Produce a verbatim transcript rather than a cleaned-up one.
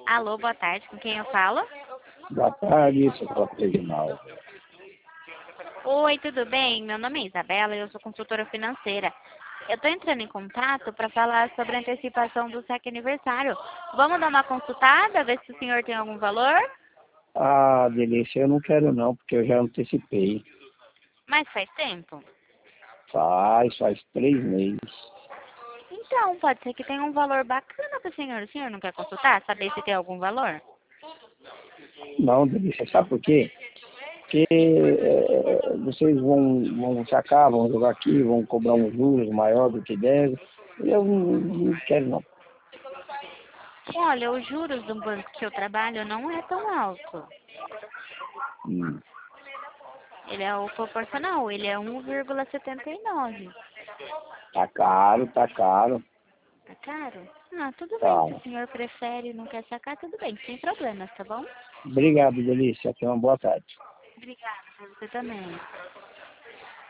Alô, boa tarde, com quem eu falo? Boa tarde, sou o próprio Reginaldo. Oi, tudo bem? Meu nome é Isabela e eu sou consultora financeira. Eu estou entrando em contato para falar sobre a antecipação do saque aniversário. Vamos dar uma consultada, ver se o senhor tem algum valor? Ah, delícia, eu não quero não, porque eu já antecipei. Mas faz tempo. Faz, faz três meses. Então, pode ser que tenha um valor bacana para o senhor. O senhor não quer consultar? Saber se tem algum valor? Não, delícia, sabe por quê? Porque eh, vocês vão, vão sacar, vão jogar aqui, vão cobrar uns juros maior do que deve. Eu não, não quero não. Olha, os juros do banco que eu trabalho não é tão alto. Hum. Ele é o proporcional, ele é um vírgula setenta e nove. Tá caro, tá caro. Tá caro? Ah, tudo bem. Tá. Se o senhor prefere e não quer sacar, tudo bem. Sem problemas, tá bom? Obrigado, delícia. Tenha uma boa tarde. Obrigada, pra você também.